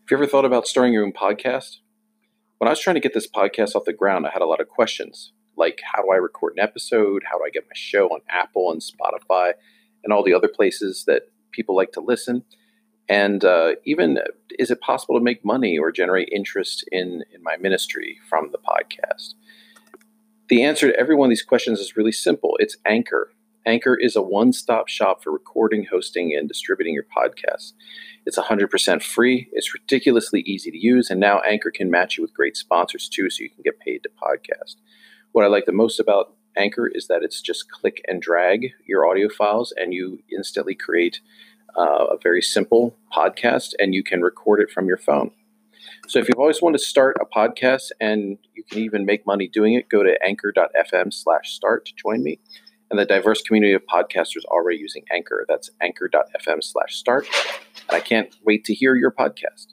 Have you ever thought about starting your own podcast? When I was trying to get this podcast off the ground, I had a lot of questions, like how do I record an episode? How do I get my show on Apple and Spotify and all the other places that people like to listen? And even, is it possible to make money or generate interest in my ministry from the podcast? The answer to every one of these questions is really simple. It's Anchor. Anchor is a one-stop shop for recording, hosting, and distributing your podcast. It's 100% free. It's ridiculously easy to use. And now Anchor can match you with great sponsors too, so you can get paid to podcast. What I like the most about Anchor is that it's just click and drag your audio files and you instantly create a very simple podcast, and you can record it from your phone. So if you've always wanted to start a podcast and you can even make money doing it, go to anchor.fm/start to join me. And the diverse community of podcasters already using Anchor. That's anchor.fm/start. And I can't wait to hear your podcast.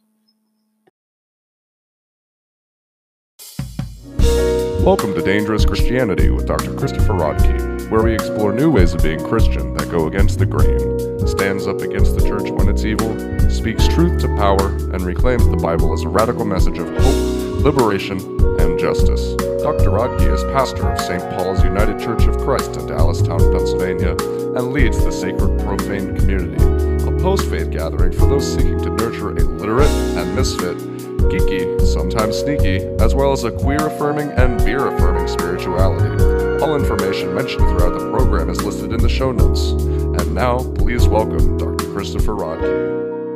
Welcome to Dangerous Christianity with Dr. Christopher Rodkey, where we explore new ways of being Christian that go against the grain, stands up against the church when it's evil, speaks truth to power, and reclaims the Bible as a radical message of hope, liberation, and justice. Dr. Rodkey is pastor of St. Paul's United Church of Christ in Dallastown, Pennsylvania, and leads the Sacred Profane Community, a post-faith gathering for those seeking to nurture a literate and misfit, geeky, sometimes sneaky, as well as a queer-affirming and beer-affirming spirituality. All information mentioned throughout the program is listed in the show notes. And now, please welcome Dr. Christopher Rodkey.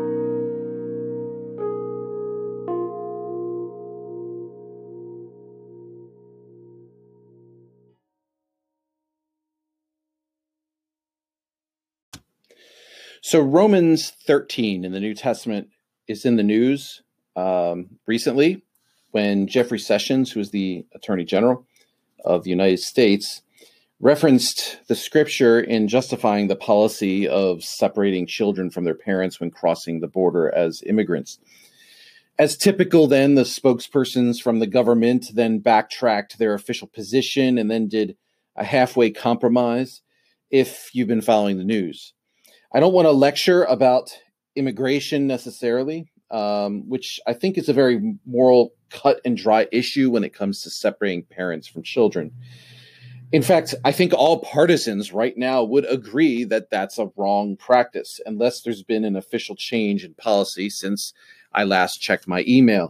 So Romans 13 in the New Testament is in the news recently when Jeffrey Sessions, who is the Attorney General of the United States, referenced the scripture in justifying the policy of separating children from their parents when crossing the border as immigrants. As typical then, the spokespersons from the government then backtracked their official position and then did a halfway compromise, if you've been following the news. I don't want to lecture about immigration necessarily, which I think is a very moral cut and dry issue when it comes to separating parents from children. In fact, I think all partisans right now would agree that that's a wrong practice, unless there's been an official change in policy since I last checked my email.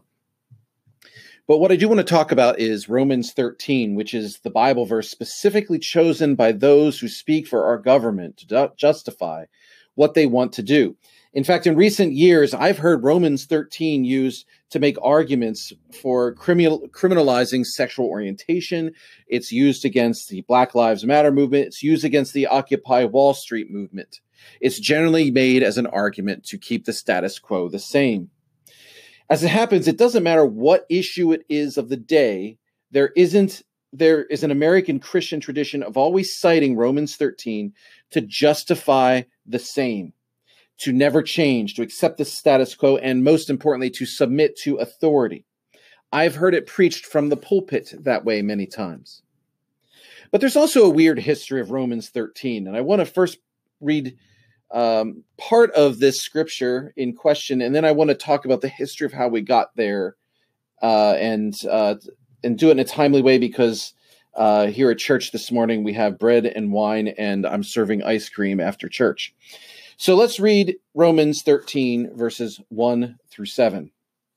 But what I do want to talk about is Romans 13, which is the Bible verse specifically chosen by those who speak for our government to justify what they want to do. In fact, in recent years, I've heard Romans 13 used to make arguments for criminalizing sexual orientation. It's used against the Black Lives Matter movement. It's used against the Occupy Wall Street movement. It's generally made as an argument to keep the status quo the same. As it happens, it doesn't matter what issue it is of the day. There is an American Christian tradition of always citing Romans 13 to justify the same, to never change, to accept the status quo, and most importantly, to submit to authority. I've heard it preached from the pulpit that way many times. But there's also a weird history of Romans 13, and I want to first read part of this scripture in question, and then I want to talk about the history of how we got there, and do it in a timely way because here at church this morning we have bread and wine, and I'm serving ice cream after church. So let's read Romans 13, verses 1 through 7.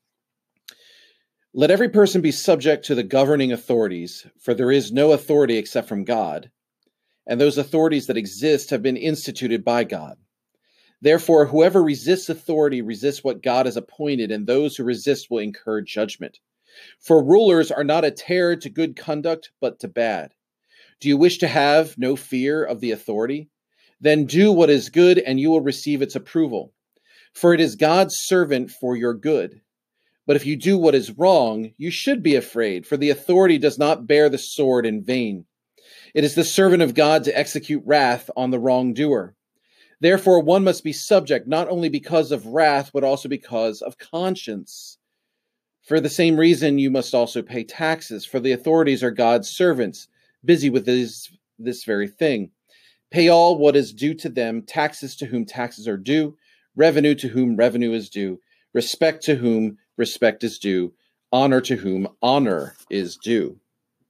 Let every person be subject to the governing authorities, for there is no authority except from God, and those authorities that exist have been instituted by God. Therefore, whoever resists authority resists what God has appointed, and those who resist will incur judgment. For rulers are not a terror to good conduct, but to bad. Do you wish to have no fear of the authority? Then do what is good, and you will receive its approval. For it is God's servant for your good. But if you do what is wrong, you should be afraid, for the authority does not bear the sword in vain. It is the servant of God to execute wrath on the wrongdoer. Therefore, one must be subject not only because of wrath, but also because of conscience. For the same reason, you must also pay taxes, for the authorities are God's servants, busy with this very thing. Pay all what is due to them, taxes to whom taxes are due, revenue to whom revenue is due, Respect to whom respect is due. Honor to whom honor is due.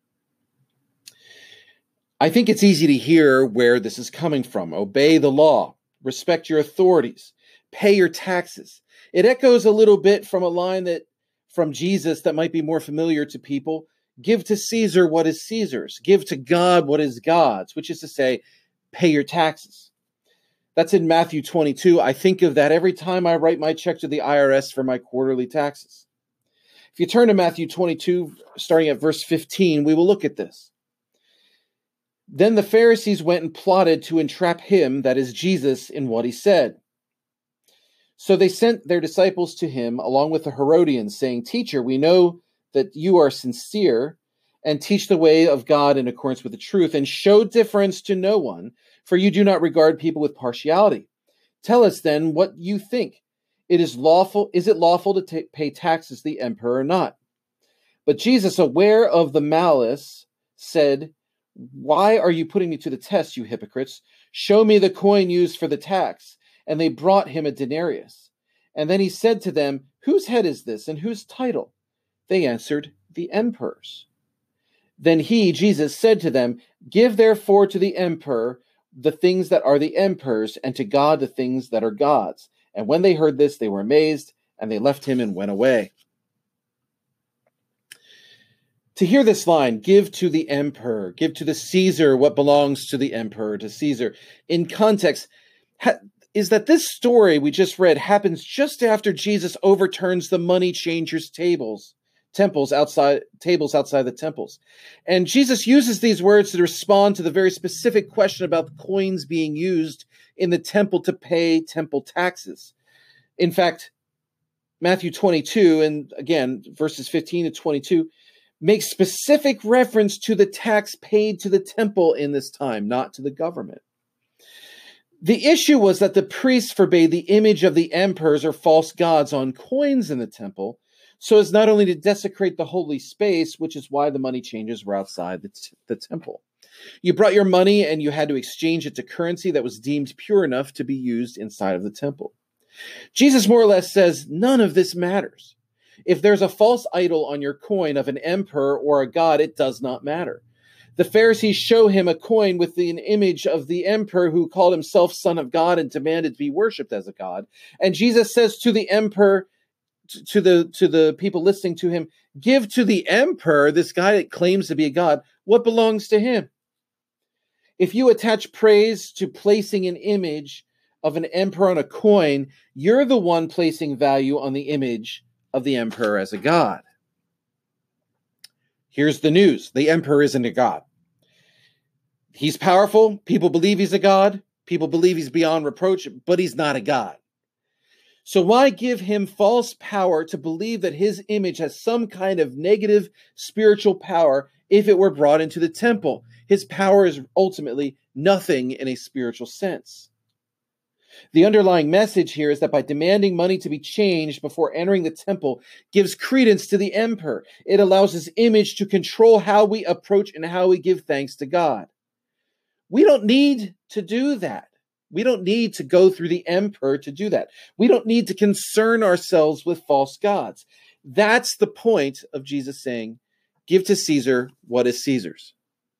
I think it's easy to hear where this is coming from. Obey the law. Respect your authorities. Pay your taxes. It echoes a little bit from a line from Jesus that might be more familiar to people. Give to Caesar what is Caesar's. Give to God what is God's, which is to say, pay your taxes. That's in Matthew 22. I think of that every time I write my check to the IRS for my quarterly taxes. If you turn to Matthew 22, starting at verse 15, we will look at this. Then the Pharisees went and plotted to entrap him, that is Jesus, in what he said. So they sent their disciples to him along with the Herodians, saying, Teacher, we know that you are sincere and teach the way of God in accordance with the truth, and show difference to no one, for you do not regard people with partiality. Tell us then what you think. Is it lawful to pay taxes to the emperor or not? But Jesus, aware of the malice, said, Why are you putting me to the test, you hypocrites? Show me the coin used for the tax. And they brought him a denarius. And then he said to them, Whose head is this, and whose title? They answered, The emperor's. Then he, Jesus, said to them, Give therefore to the emperor the things that are the emperor's, and to God the things that are God's. And when they heard this, they were amazed, and they left him and went away. To hear this line, give to the emperor, give to the Caesar what belongs to the emperor, to Caesar, in context, is that this story we just read happens just after Jesus overturns the money changers' tables outside the temples. And Jesus uses these words to respond to the very specific question about the coins being used in the temple to pay temple taxes. In fact, Matthew 22, and again, verses 15 to 22, makes specific reference to the tax paid to the temple in this time, not to the government. The issue was that the priests forbade the image of the emperors or false gods on coins in the temple, so as not only to desecrate the holy space, which is why the money changers were outside the temple. You brought your money and you had to exchange it to currency that was deemed pure enough to be used inside of the temple. Jesus more or less says none of this matters. If there's a false idol on your coin of an emperor or a god, it does not matter. The Pharisees show him a coin with an image of the emperor who called himself Son of God and demanded to be worshipped as a god. And Jesus says to the emperor, to the people listening to him, give to the emperor, this guy that claims to be a god, what belongs to him. If you attach praise to placing an image of an emperor on a coin, you're the one placing value on the image of the emperor as a god. Here's the news. The emperor isn't a god. He's powerful. People believe he's a god. People believe he's beyond reproach, but he's not a god. So why give him false power to believe that his image has some kind of negative spiritual power if it were brought into the temple? His power is ultimately nothing in a spiritual sense. The underlying message here is that by demanding money to be changed before entering the temple gives credence to the emperor. It allows his image to control how we approach and how we give thanks to God. We don't need to do that. We don't need to go through the emperor to do that. We don't need to concern ourselves with false gods. That's the point of Jesus saying, give to Caesar what is Caesar's.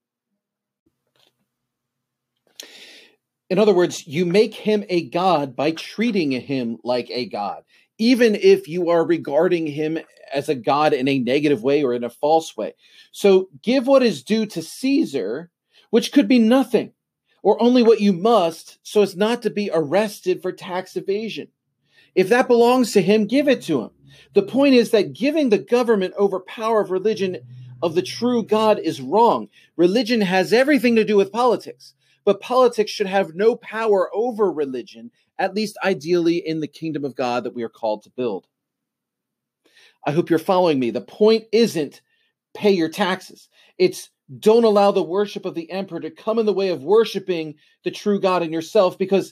In other words, you make him a god by treating him like a god, even if you are regarding him as a god in a negative way or in a false way. So give what is due to Caesar, which could be nothing, or only what you must, so as not to be arrested for tax evasion. If that belongs to him, give it to him. The point is that giving the government over power of religion of the true God is wrong. Religion has everything to do with politics. But politics should have no power over religion, at least ideally in the kingdom of God that we are called to build. I hope you're following me. The point isn't pay your taxes. It's don't allow the worship of the emperor to come in the way of worshiping the true God in yourself, because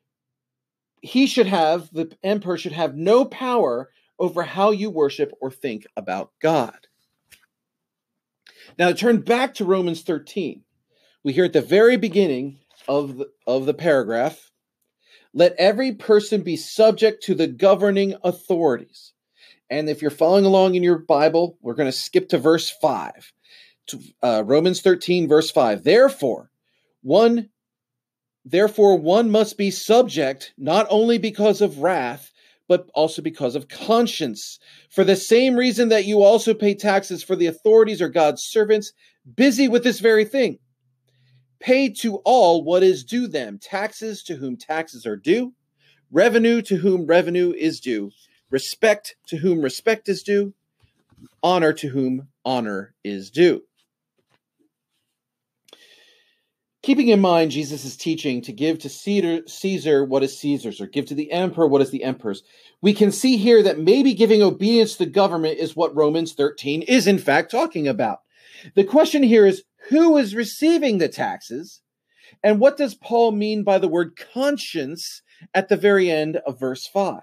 the emperor should have no power over how you worship or think about God. Now, to turn back to Romans 13. We hear at the very beginning of the paragraph, Let every person be subject to the governing authorities. And if you're following along in your Bible, we're going to skip to verse 5. Romans 13, verse 5. Therefore, one must be subject not only because of wrath, but also because of conscience. For the same reason that you also pay taxes, for the authorities are God's servants, busy with this very thing. Pay to all what is due them, taxes to whom taxes are due, revenue to whom revenue is due, respect to whom respect is due, honor to whom honor is due. Keeping in mind Jesus' teaching to give to Caesar what is Caesar's, or give to the emperor what is the emperor's, we can see here that maybe giving obedience to the government is what Romans 13 is in fact talking about. The question here is, who is receiving the taxes? And what does Paul mean by the word conscience at the very end of verse 5?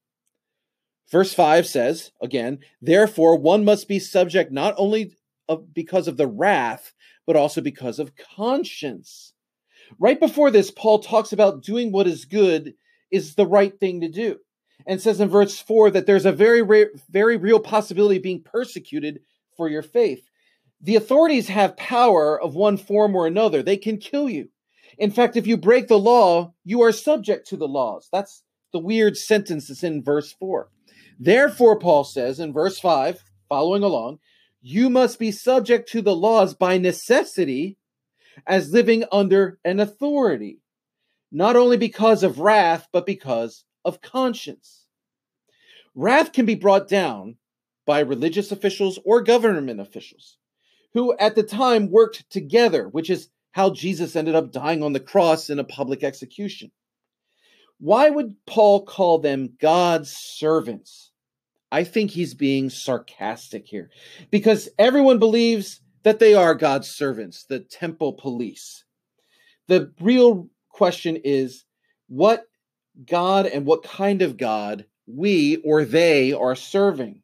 Verse 5 says, again, therefore one must be subject not only because of the wrath, but also because of conscience. Right before this, Paul talks about doing what is good is the right thing to do, and says in verse 4 that there's a very real possibility of being persecuted for your faith. The authorities have power of one form or another. They can kill you. In fact, if you break the law, you are subject to the laws. That's the weird sentence that's in verse 4. Therefore, Paul says in verse 5, following along, you must be subject to the laws by necessity as living under an authority, not only because of wrath, but because of conscience. Wrath can be brought down by religious officials or government officials who at the time worked together, which is how Jesus ended up dying on the cross in a public execution. Why would Paul call them God's servants? I think he's being sarcastic here, because everyone believes that they are God's servants, the temple police. The real question is what God and what kind of God we or they are serving.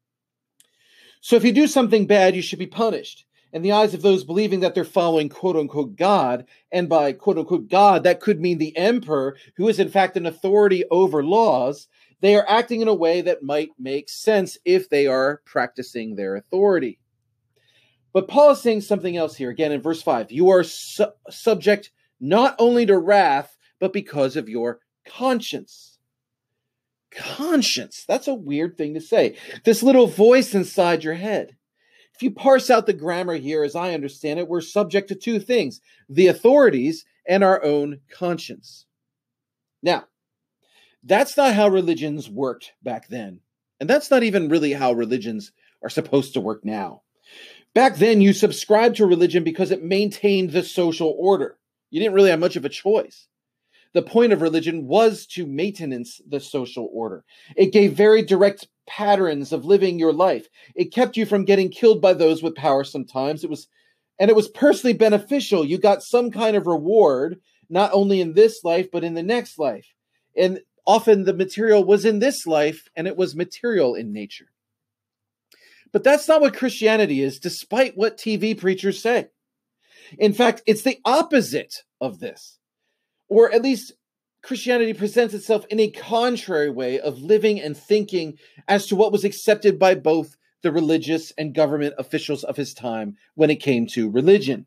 So if you do something bad, you should be punished. In the eyes of those believing that they're following quote-unquote God, and by quote-unquote God, that could mean the emperor, who is in fact an authority over laws, they are acting in a way that might make sense if they are practicing their authority. But Paul is saying something else here, again in verse 5. You are subject not only to wrath, but because of your conscience. Conscience, that's a weird thing to say. This little voice inside your head. If you parse out the grammar here, as I understand it, we're subject to two things, the authorities and our own conscience. Now, that's not how religions worked back then. And that's not even really how religions are supposed to work now. Back then, you subscribed to religion because it maintained the social order. You didn't really have much of a choice. The point of religion was to maintenance the social order. It gave very direct patterns of living your life. It kept you from getting killed by those with power sometimes. It was personally beneficial. You got some kind of reward, not only in this life, but in the next life. And often the material was in this life, and it was material in nature. But that's not what Christianity is, despite what TV preachers say. In fact, it's the opposite of this. Or at least Christianity presents itself in a contrary way of living and thinking as to what was accepted by both the religious and government officials of his time when it came to religion.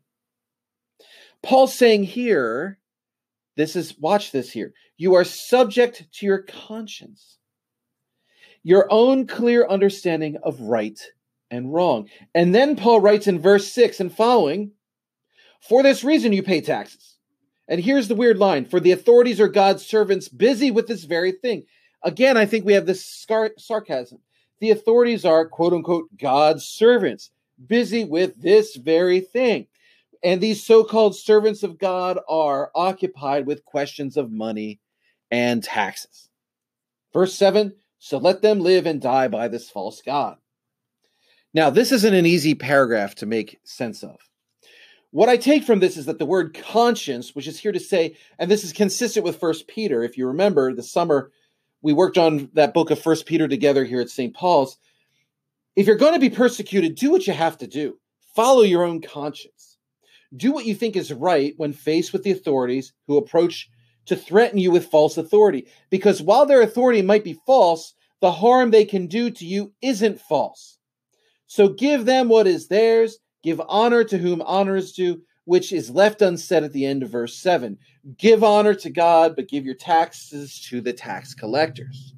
Paul's saying here, watch this here, you are subject to your conscience, your own clear understanding of right and wrong. And then Paul writes in verse 6 and following, for this reason you pay taxes. And here's the weird line, for the authorities are God's servants busy with this very thing. Again, I think we have this sarcasm. The authorities are, quote unquote, God's servants, busy with this very thing. And these so-called servants of God are occupied with questions of money and taxes. Verse 7, so let them live and die by this false God. Now, this isn't an easy paragraph to make sense of. What I take from this is that the word conscience, which is here to say, and this is consistent with 1 Peter. If you remember, the summer we worked on that book of 1 Peter together here at St. Paul's. If you're going to be persecuted, do what you have to do. Follow your own conscience. Do what you think is right when faced with the authorities who approach to threaten you with false authority. Because while their authority might be false, the harm they can do to you isn't false. So give them what is theirs, give honor to whom honor is due, which is left unsaid at the end of verse 7. Give honor to God, but give your taxes to the tax collectors.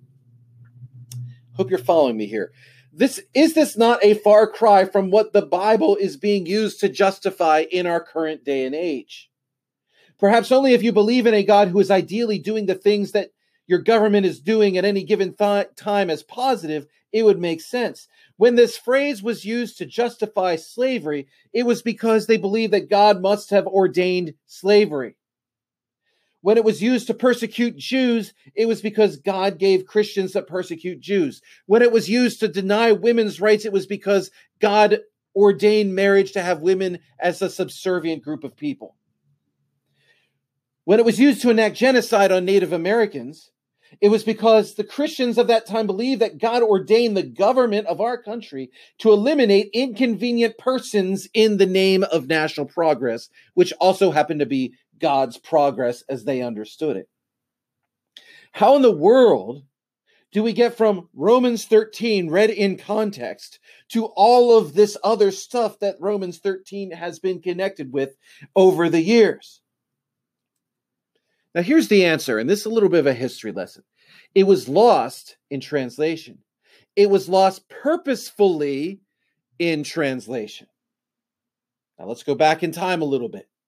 Hope you're following me here. Is this not a far cry from what the Bible is being used to justify in our current day and age? Perhaps only if you believe in a God who is ideally doing the things that your government is doing at any given time as positive, it would make sense. When this phrase was used to justify slavery, it was because they believed that God must have ordained slavery. When it was used to persecute Jews, it was because God gave Christians that persecute Jews. When it was used to deny women's rights, it was because God ordained marriage to have women as a subservient group of people. When it was used to enact genocide on Native Americans, it was because the Christians of that time believed that God ordained the government of our country to eliminate inconvenient persons in the name of national progress, which also happened to be God's progress as they understood it. How in the world do we get from Romans 13 read in context to all of this other stuff that Romans 13 has been connected with over the years? Now, here's the answer, and this is a little bit of a history lesson. It was lost in translation. It was lost purposefully in translation. Now, let's go back in time a little bit.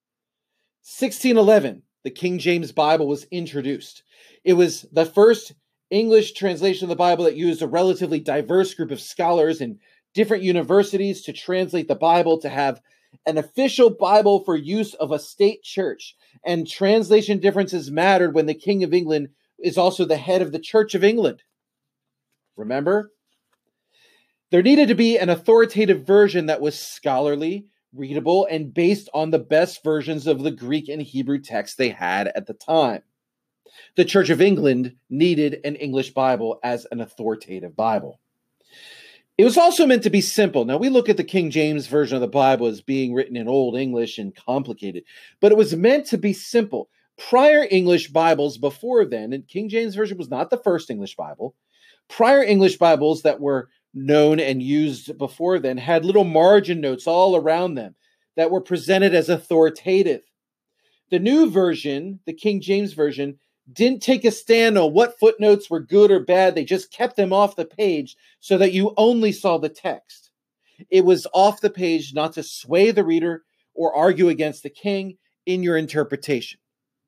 1611, the King James Bible was introduced. It was the first English translation of the Bible that used a relatively diverse group of scholars in different universities to translate the Bible, to have an official Bible for use of a state church. And translation differences mattered when the King of England is also the head of the Church of England. Remember? There needed to be an authoritative version that was scholarly, readable, and based on the best versions of the Greek and Hebrew texts they had at the time. The Church of England needed an English Bible as an authoritative Bible. It was also meant to be simple. Now, we look at the King James Version of the Bible as being written in Old English and complicated, but it was meant to be simple. Prior English Bibles before then, and King James Version was not the first English Bible, prior English Bibles that were known and used before then had little margin notes all around them that were presented as authoritative. The new version, the King James Version, didn't take a stand on what footnotes were good or bad. They just kept them off the page so that you only saw the text. It was off the page not to sway the reader or argue against the king in your interpretation.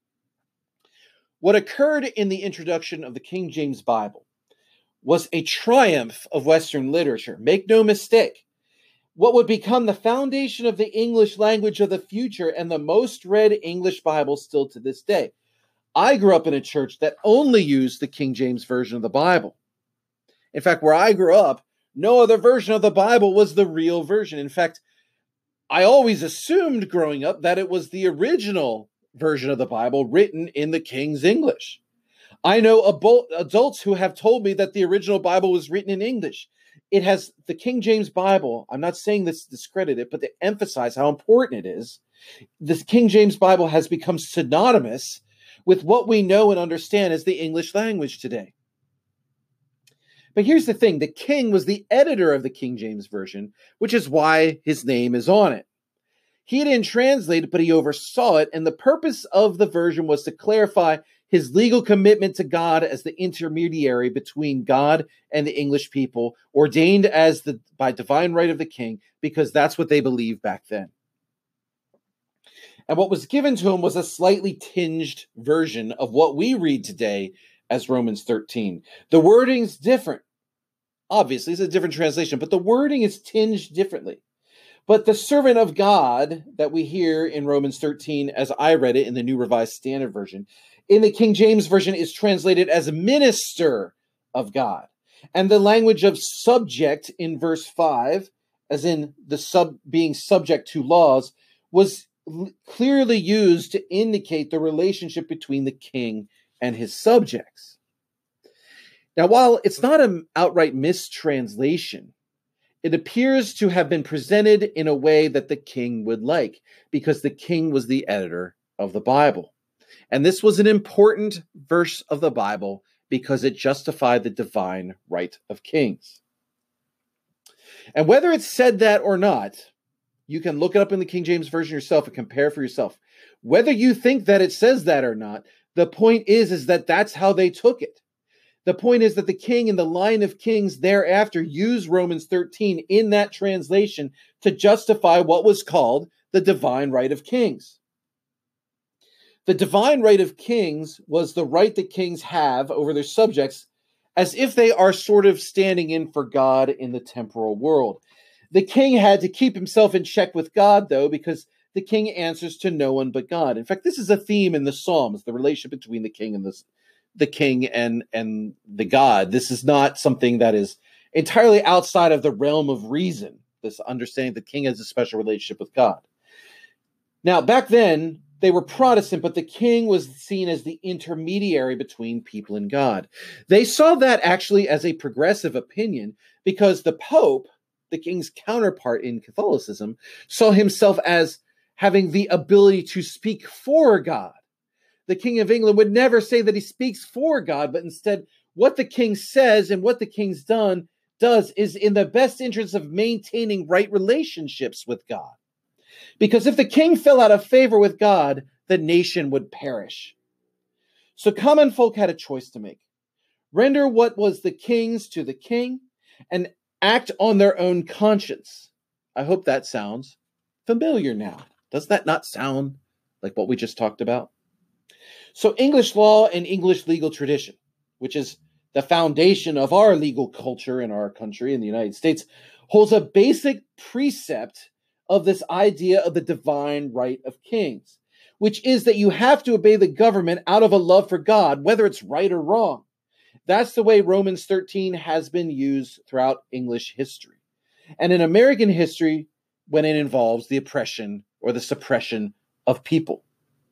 What occurred in the introduction of the King James Bible was a triumph of Western literature. Make no mistake. What would become the foundation of the English language of the future and the most read English Bible still to this day. I grew up in a church that only used the King James Version of the Bible. In fact, where I grew up, no other version of the Bible was the real version. In fact, I always assumed growing up that it was the original version of the Bible written in the King's English. I know adults who have told me that the original Bible was written in English. It has the King James Bible. I'm not saying this to discredit it, but to emphasize how important it is. The King James Bible has become synonymous with what we know and understand as the English language today. But here's the thing. The king was the editor of the King James Version, which is why his name is on it. He didn't translate it, but he oversaw it, and the purpose of the version was to clarify his legal commitment to God as the intermediary between God and the English people, ordained by divine right of the king, because that's what they believed back then. And what was given to him was a slightly tinged version of what we read today as Romans 13. The wording's different. Obviously, it's a different translation, but the wording is tinged differently. But the servant of God that we hear in Romans 13, as I read it in the New Revised Standard Version, in the King James Version is translated as minister of God. And the language of subject in verse 5, as in being subject to laws, was clearly used to indicate the relationship between the king and his subjects. Now, while it's not an outright mistranslation, it appears to have been presented in a way that the king would like, because the king was the editor of the Bible. And this was an important verse of the Bible because it justified the divine right of kings. And whether it said that or not, you can look it up in the King James Version yourself and compare for yourself. Whether you think that it says that or not, the point is that that's how they took it. The point is that the king in the line of kings thereafter used Romans 13 in that translation to justify what was called the divine right of kings. The divine right of kings was the right that kings have over their subjects as if they are sort of standing in for God in the temporal world. The king had to keep himself in check with God, though, because the king answers to no one but God. In fact, this is a theme in the Psalms, the relationship between the king and the God. This is not something that is entirely outside of the realm of reason, this understanding the king has a special relationship with God. Now, back then, they were Protestant, but the king was seen as the intermediary between people and God. They saw that actually as a progressive opinion because the Pope, the king's counterpart in Catholicism, saw himself as having the ability to speak for God. The King of England would never say that he speaks for God, but instead what the king says and what the king's does is in the best interest of maintaining right relationships with God. Because if the king fell out of favor with God, the nation would perish. So common folk had a choice to make. Render what was the king's to the king and act on their own conscience. I hope that sounds familiar now. Does that not sound like what we just talked about? So English law and English legal tradition, which is the foundation of our legal culture in our country, in the United States, holds a basic precept of this idea of the divine right of kings, which is that you have to obey the government out of a love for God, whether it's right or wrong. That's the way Romans 13 has been used throughout English history. And in American history, when it involves the oppression or the suppression of people.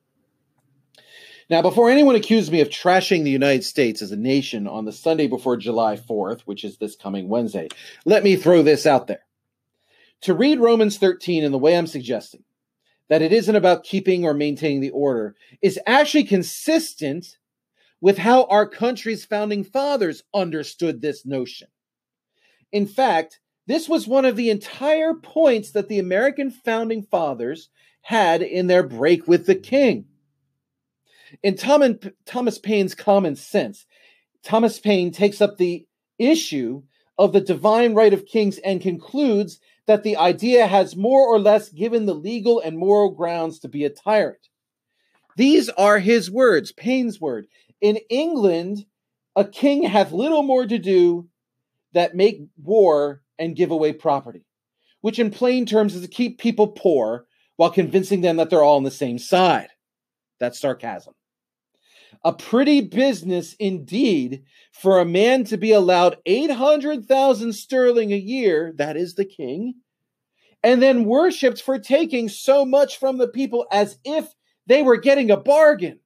Now, before anyone accuses me of trashing the United States as a nation on the Sunday before July 4th, which is this coming Wednesday, let me throw this out there. To read Romans 13 in the way I'm suggesting, that it isn't about keeping or maintaining the order, is actually consistent with how our country's founding fathers understood this notion. In fact, this was one of the entire points that the American founding fathers had in their break with the king. In Thomas Paine's Common Sense, Thomas Paine takes up the issue of the divine right of kings and concludes that the idea has more or less given the legal and moral grounds to be a tyrant. These are his words, Paine's word. In England, a king hath little more to do that make war and give away property, which in plain terms is to keep people poor while convincing them that they're all on the same side. That's sarcasm. A pretty business indeed for a man to be allowed 800,000 sterling a year, that is the king, and then worshipped for taking so much from the people as if they were getting a bargain.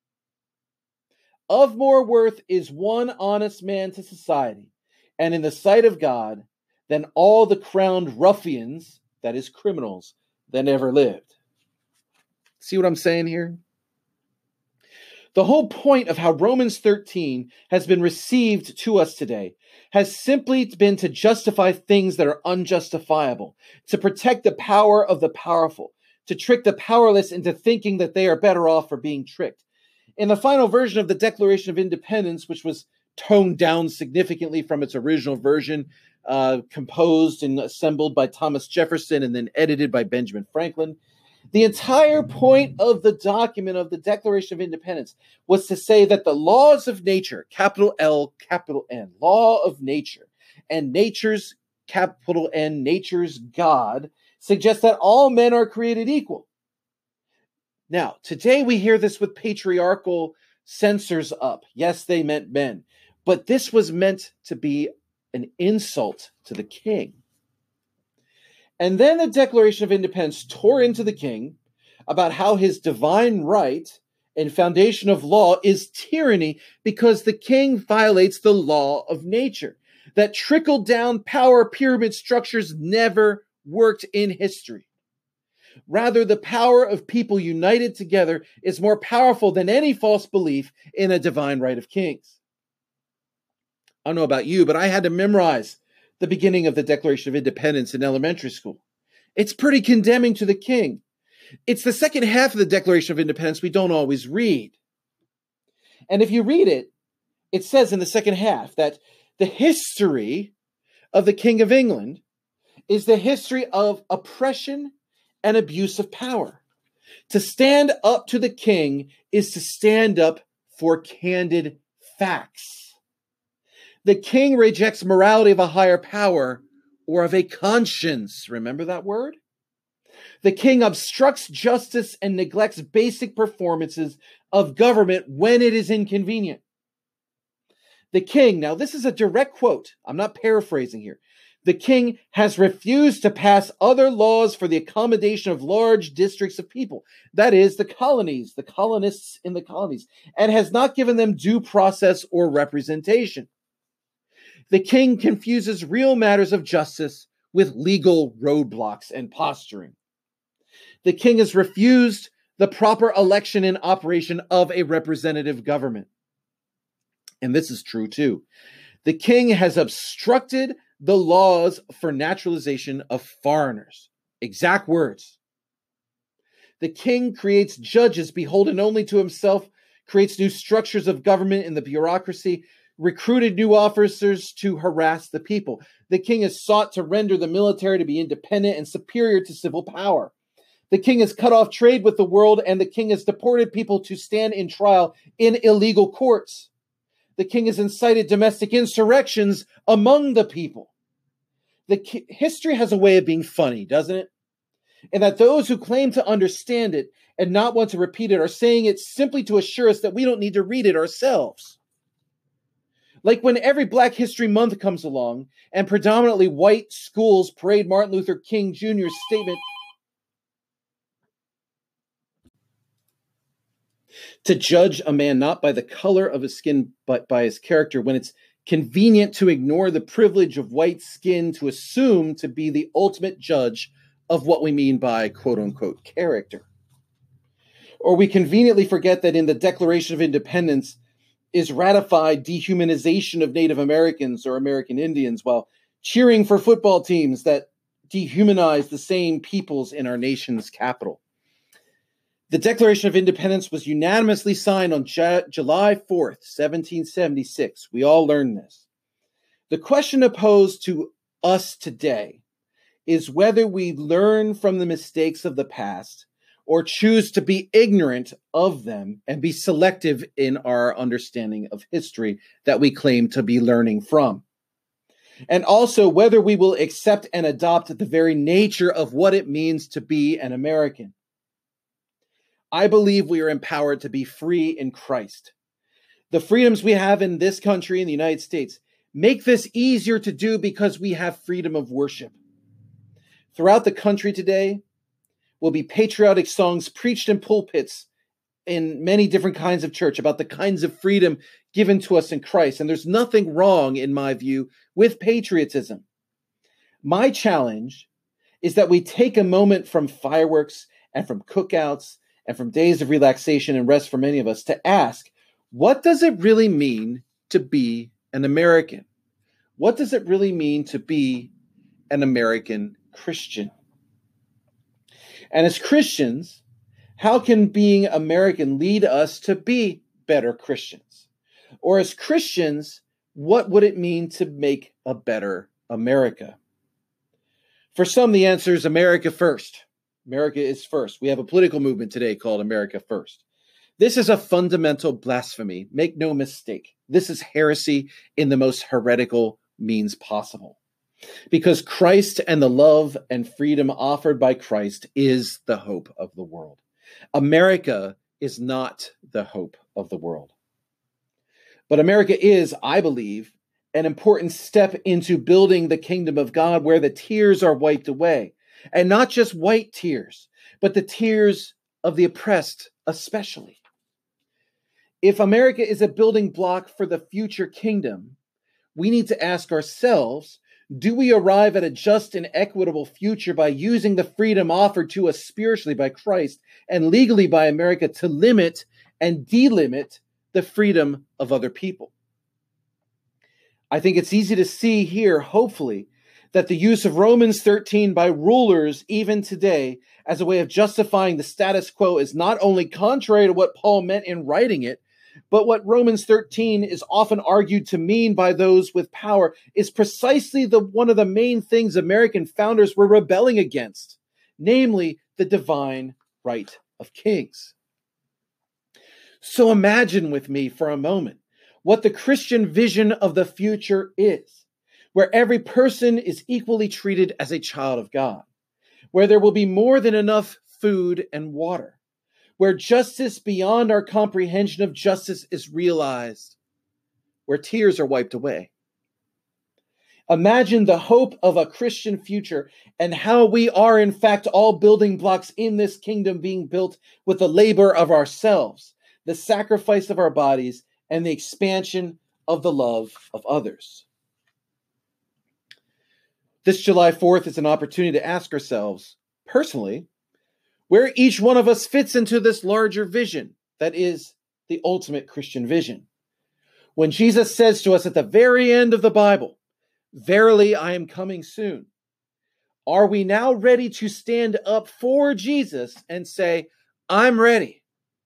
Of more worth is one honest man to society, and in the sight of God, than all the crowned ruffians, that is criminals, that ever lived. See what I'm saying here? The whole point of how Romans 13 has been received to us today has simply been to justify things that are unjustifiable, to protect the power of the powerful, to trick the powerless into thinking that they are better off for being tricked. In the final version of the Declaration of Independence, which was toned down significantly from its original version, composed and assembled by Thomas Jefferson and then edited by Benjamin Franklin, the entire point of the document of the Declaration of Independence was to say that the laws of nature, capital L, capital N, law of nature, and nature's, capital N, nature's God, suggest that all men are created equal. Now, today we hear this with patriarchal censors up. Yes, they meant men, but this was meant to be an insult to the king. And then the Declaration of Independence tore into the king about how his divine right and foundation of law is tyranny because the king violates the law of nature. That trickle-down power pyramid structures never worked in history. Rather, the power of people united together is more powerful than any false belief in a divine right of kings. I don't know about you, but I had to memorize the beginning of the Declaration of Independence in elementary school. It's pretty condemning to the king. It's the second half of the Declaration of Independence we don't always read. And if you read it, it says in the second half that the history of the King of England is the history of oppression and abuse of power. To stand up to the king is to stand up for candid facts. The king rejects morality of a higher power or of a conscience. Remember that word? The king obstructs justice and neglects basic performances of government when it is inconvenient. The king, now this is a direct quote, I'm not paraphrasing here. The king has refused to pass other laws for the accommodation of large districts of people, that is, the colonies, the colonists in the colonies, and has not given them due process or representation. The king confuses real matters of justice with legal roadblocks and posturing. The king has refused the proper election and operation of a representative government. And this is true too. The king has obstructed the laws for naturalization of foreigners. Exact words. The king creates judges beholden only to himself, creates new structures of government in the bureaucracy, recruited new officers to harass the people. The king has sought to render the military to be independent and superior to civil power. The king has cut off trade with the world, and the king has deported people to stand in trial in illegal courts. The king has incited domestic insurrections among the people. History has a way of being funny, doesn't it? And that those who claim to understand it and not want to repeat it are saying it simply to assure us that we don't need to read it ourselves. Like when every Black History Month comes along and predominantly white schools parade Martin Luther King Jr.'s statement to judge a man not by the color of his skin, but by his character, when it's convenient to ignore the privilege of white skin to assume to be the ultimate judge of what we mean by quote-unquote character. Or we conveniently forget that in the Declaration of Independence is ratified dehumanization of Native Americans or American Indians while cheering for football teams that dehumanize the same peoples in our nation's capital. The Declaration of Independence was unanimously signed on July 4th, 1776. We all learned this. The question posed to us today is whether we learn from the mistakes of the past or choose to be ignorant of them and be selective in our understanding of history that we claim to be learning from. And also whether we will accept and adopt the very nature of what it means to be an American. I believe we are empowered to be free in Christ. The freedoms we have in this country, in the United States, make this easier to do because we have freedom of worship. Throughout the country today will be patriotic songs preached in pulpits in many different kinds of church about the kinds of freedom given to us in Christ. And there's nothing wrong, in my view, with patriotism. My challenge is that we take a moment from fireworks and from cookouts and from days of relaxation and rest for many of us to ask, what does it really mean to be an American? What does it really mean to be an American Christian? And as Christians, how can being American lead us to be better Christians? Or as Christians, what would it mean to make a better America? For some, the answer is America first. America is first. We have a political movement today called America First. This is a fundamental blasphemy. Make no mistake. This is heresy in the most heretical means possible. Because Christ and the love and freedom offered by Christ is the hope of the world. America is not the hope of the world. But America is, I believe, an important step into building the kingdom of God where the tears are wiped away. And not just white tears, but the tears of the oppressed especially. If America is a building block for the future kingdom, we need to ask ourselves, Do we arrive at a just and equitable future by using the freedom offered to us spiritually by Christ and legally by America to limit and delimit the freedom of other people? I think it's easy to see here, hopefully, that the use of Romans 13 by rulers even today as a way of justifying the status quo is not only contrary to what Paul meant in writing it, but what Romans 13 is often argued to mean by those with power is precisely one of the main things American founders were rebelling against, namely the divine right of kings. So imagine with me for a moment what the Christian vision of the future is, where every person is equally treated as a child of God, where there will be more than enough food and water, where justice beyond our comprehension of justice is realized, where tears are wiped away. Imagine the hope of a Christian future and how we are in fact all building blocks in this kingdom being built with the labor of ourselves, the sacrifice of our bodies, and the expansion of the love of others. This July 4th is an opportunity to ask ourselves, personally, where each one of us fits into this larger vision that is the ultimate Christian vision. When Jesus says to us at the very end of the Bible, "Verily, I am coming soon," are we now ready to stand up for Jesus and say, "I'm ready"?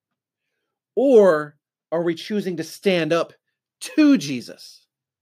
Or are we choosing to stand up to Jesus?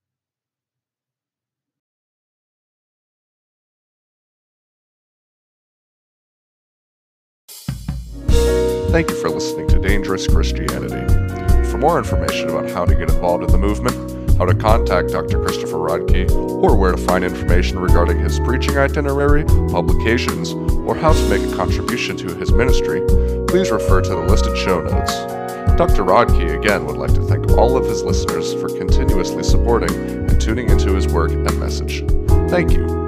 Thank you for listening to Dangerous Christianity. For more information about how to get involved in the movement, how to contact Dr. Christopher Rodkey, or where to find information regarding his preaching itinerary, publications, or how to make a contribution to his ministry, please refer to the listed show notes. Dr. Rodkey again would like to thank all of his listeners for continuously supporting and tuning into his work and message. Thank you.